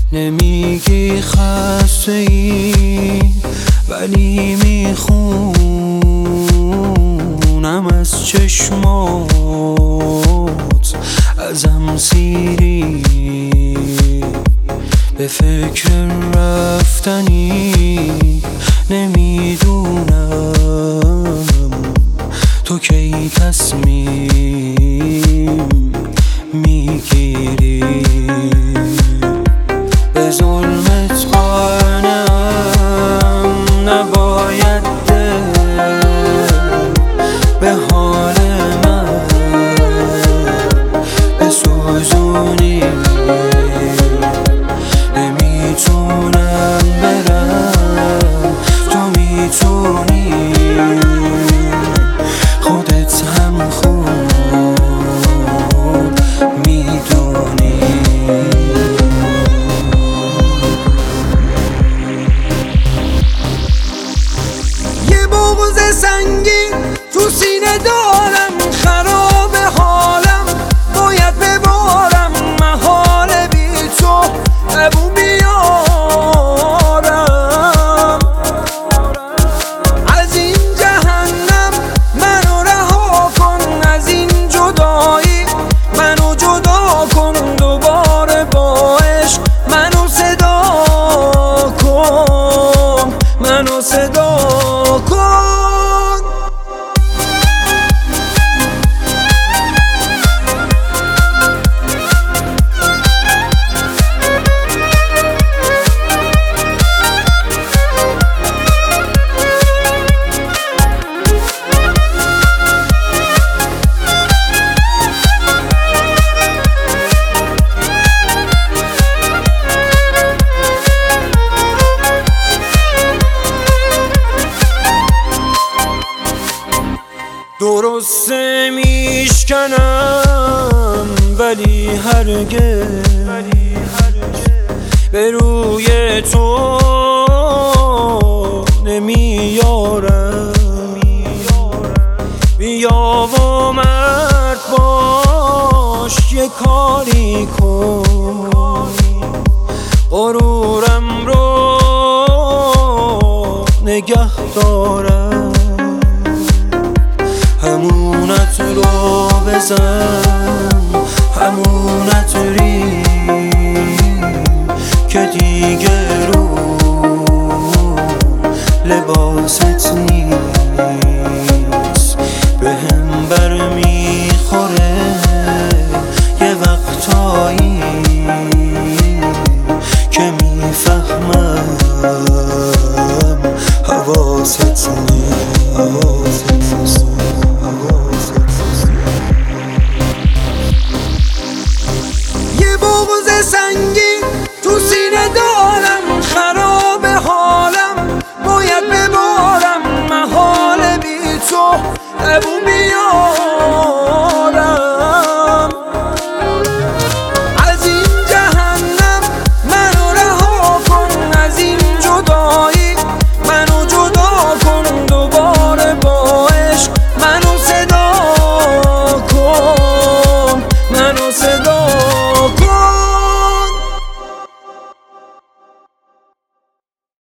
نمیگی خسته ای ولی میخونم از چشمات ازم سیری، به فکر رفتنی نمیدونم تو کی تصمیم میگیری. به ظلمت قانم نباید دل به حال من بسوزونی، نمیتونم برم تو میتونی، خودت هم خوب میدونی. یه بغض سنگین تو سینه دارم، خراب حالم باید ببارم، محال بی تو ابو بیارم. از این جهنم منو رها کن، از این جدایی منو جدا کن، دوباره با عشق منو صدا کن، منو صدا کن. درسته میشکنم ولی هرگز به روی تو نمیارم. بیا و مرد باش یه کاری کن، غرورم رو نگه دارم، همونت رو بزن همونت ری که دیگه رو لباست نیست. به هم برمیخوره یه وقتایی که میفهمم حواست نیست. یه بغض سنگین تو سینه دارم،